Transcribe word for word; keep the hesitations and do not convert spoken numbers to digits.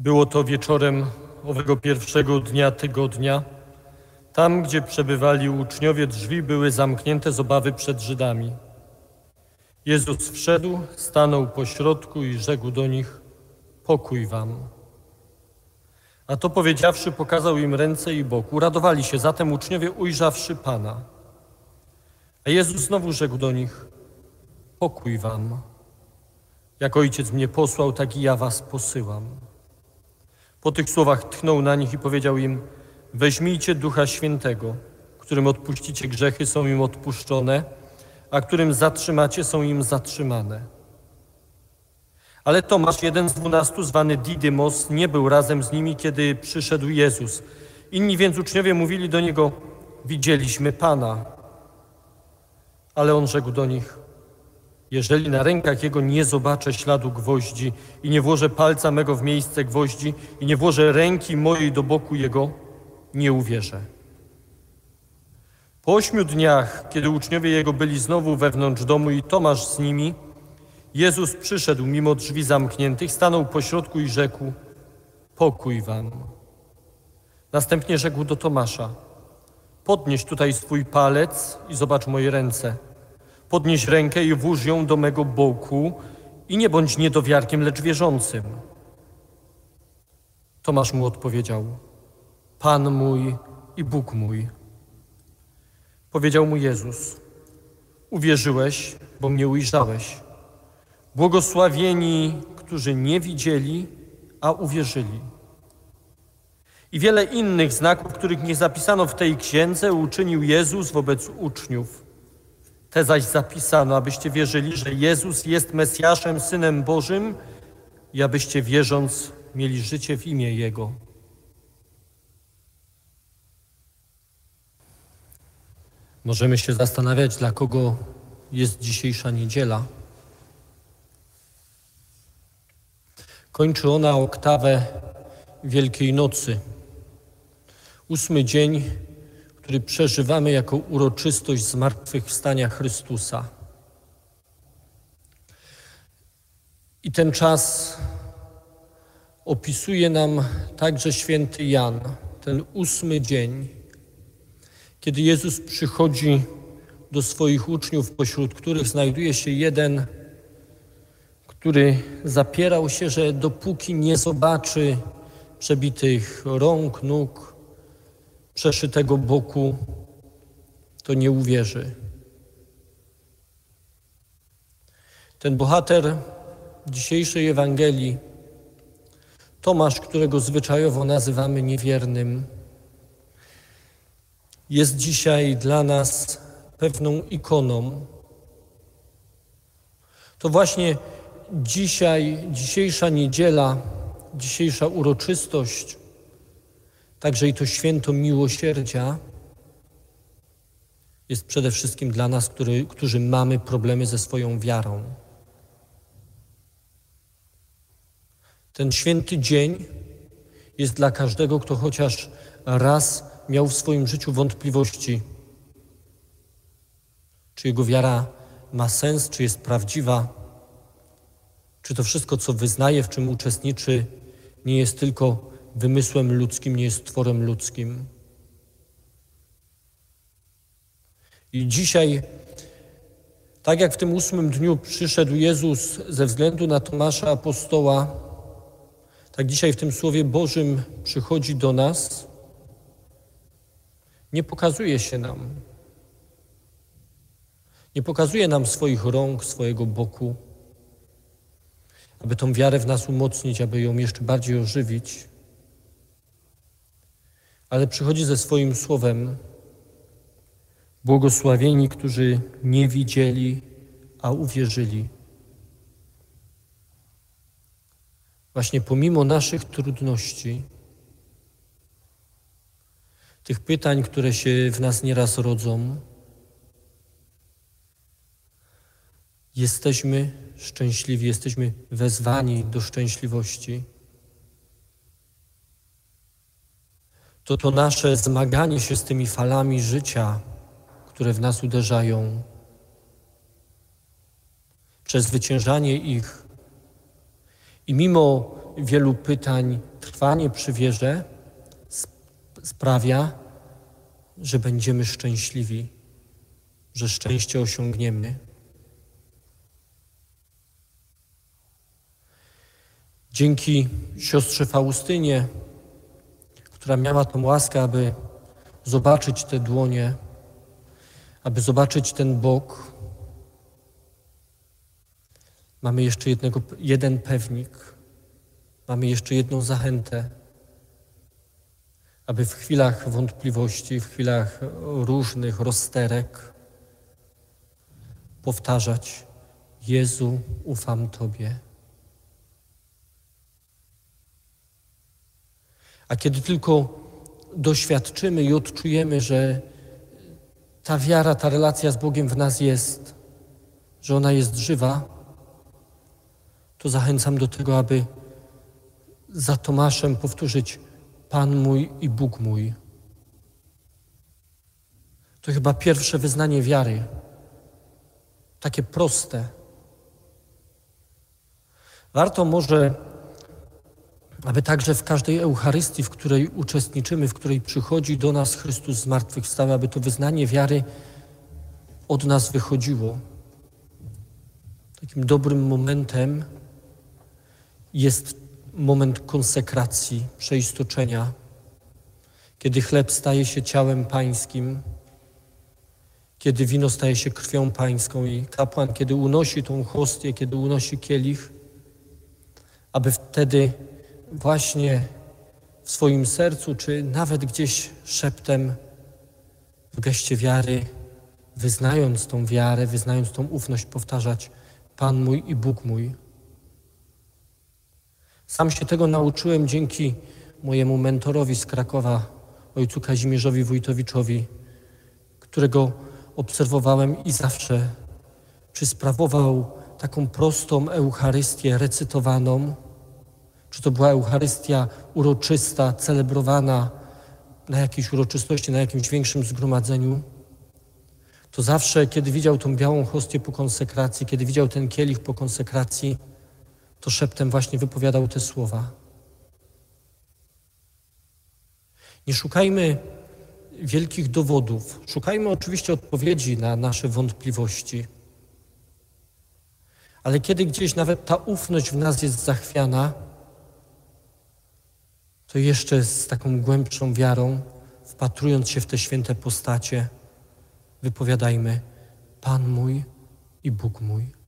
Było to wieczorem owego pierwszego dnia tygodnia. Tam, gdzie przebywali uczniowie, drzwi były zamknięte z obawy przed Żydami. Jezus wszedł, stanął pośrodku i rzekł do nich: pokój wam. A to powiedziawszy, pokazał im ręce i bok. Uradowali się zatem uczniowie, ujrzawszy Pana. A Jezus znowu rzekł do nich: pokój wam. Jak Ojciec mnie posłał, tak i ja was posyłam. Po tych słowach tchnął na nich i powiedział im: weźmijcie Ducha Świętego, którym odpuścicie grzechy, są im odpuszczone, a którym zatrzymacie, są im zatrzymane. Ale Tomasz, jeden z dwunastu, zwany Didymos, nie był razem z nimi, kiedy przyszedł Jezus. Inni więc uczniowie mówili do Niego: widzieliśmy Pana. Ale On rzekł do nich: jeżeli na rękach Jego nie zobaczę śladu gwoździ i nie włożę palca mego w miejsce gwoździ i nie włożę ręki mojej do boku Jego, nie uwierzę. Po ośmiu dniach, kiedy uczniowie Jego byli znowu wewnątrz domu i Tomasz z nimi, Jezus przyszedł mimo drzwi zamkniętych, stanął pośrodku i rzekł: pokój wam. Następnie rzekł do Tomasza: podnieś tutaj swój palec i zobacz moje ręce. Podnieś rękę i włóż ją do mego boku i nie bądź niedowiarkiem, lecz wierzącym. Tomasz mu odpowiedział: Pan mój i Bóg mój. Powiedział mu Jezus: uwierzyłeś, bo mnie ujrzałeś. Błogosławieni, którzy nie widzieli, a uwierzyli. I wiele innych znaków, których nie zapisano w tej księdze, uczynił Jezus wobec uczniów. Te zaś zapisano, abyście wierzyli, że Jezus jest Mesjaszem, Synem Bożym, i abyście wierząc mieli życie w imię Jego. Możemy się zastanawiać, dla kogo jest dzisiejsza niedziela. Kończy ona oktawę Wielkiej Nocy. Ósmy dzień, który przeżywamy jako uroczystość zmartwychwstania Chrystusa. I ten czas opisuje nam także święty Jan, ten ósmy dzień, kiedy Jezus przychodzi do swoich uczniów, pośród których znajduje się jeden, który zapierał się, że dopóki nie zobaczy przebitych rąk, nóg, przeszytego boku, to nie uwierzy. Ten bohater dzisiejszej Ewangelii, Tomasz, którego zwyczajowo nazywamy niewiernym, jest dzisiaj dla nas pewną ikoną. To właśnie dzisiaj, dzisiejsza niedziela, dzisiejsza uroczystość, także i to święto miłosierdzia jest przede wszystkim dla nas, który, którzy mamy problemy ze swoją wiarą. Ten święty dzień jest dla każdego, kto chociaż raz miał w swoim życiu wątpliwości, czy jego wiara ma sens, czy jest prawdziwa, czy to wszystko, co wyznaje, w czym uczestniczy, nie jest tylko wymysłem ludzkim, nie jest tworem ludzkim. I dzisiaj, tak jak w tym ósmym dniu przyszedł Jezus ze względu na Tomasza apostoła, tak dzisiaj w tym Słowie Bożym przychodzi do nas, nie pokazuje się nam. Nie pokazuje nam swoich rąk, swojego boku, aby tą wiarę w nas umocnić, aby ją jeszcze bardziej ożywić. Ale przychodzi ze swoim słowem: błogosławieni, którzy nie widzieli, a uwierzyli. Właśnie pomimo naszych trudności, tych pytań, które się w nas nieraz rodzą, jesteśmy szczęśliwi, jesteśmy wezwani do szczęśliwości. To to nasze zmaganie się z tymi falami życia, które w nas uderzają, przezwyciężanie ich i mimo wielu pytań trwanie przy wierze sprawia, że będziemy szczęśliwi, że szczęście osiągniemy. Dzięki siostrze Faustynie, która miała tą łaskę, aby zobaczyć te dłonie, aby zobaczyć ten bok, mamy jeszcze jednego, jeden pewnik, mamy jeszcze jedną zachętę, aby w chwilach wątpliwości, w chwilach różnych rozterek powtarzać: Jezu, ufam Tobie. A kiedy tylko doświadczymy i odczujemy, że ta wiara, ta relacja z Bogiem w nas jest, że ona jest żywa, to zachęcam do tego, aby za Tomaszem powtórzyć: Pan mój i Bóg mój. To chyba pierwsze wyznanie wiary, takie proste. Warto może, aby także w każdej Eucharystii, w której uczestniczymy, w której przychodzi do nas Chrystus zmartwychwstały, aby to wyznanie wiary od nas wychodziło. Takim dobrym momentem jest moment konsekracji, przeistoczenia, kiedy chleb staje się ciałem Pańskim, kiedy wino staje się krwią Pańską i kapłan, kiedy unosi tą hostię, kiedy unosi kielich, aby wtedy właśnie w swoim sercu, czy nawet gdzieś szeptem w geście wiary, wyznając tą wiarę, wyznając tą ufność, powtarzać: Pan mój i Bóg mój. Sam się tego nauczyłem dzięki mojemu mentorowi z Krakowa, ojcu Kazimierzowi Wójtowiczowi, którego obserwowałem i zawsze, czy sprawował taką prostą Eucharystię recytowaną, czy to była Eucharystia uroczysta, celebrowana na jakiejś uroczystości, na jakimś większym zgromadzeniu, to zawsze, kiedy widział tą białą hostię po konsekracji, kiedy widział ten kielich po konsekracji, to szeptem właśnie wypowiadał te słowa. Nie szukajmy wielkich dowodów, szukajmy oczywiście odpowiedzi na nasze wątpliwości, ale kiedy gdzieś nawet ta ufność w nas jest zachwiana, to jeszcze z taką głębszą wiarą, wpatrując się w te święte postacie, wypowiadajmy: Pan mój i Bóg mój.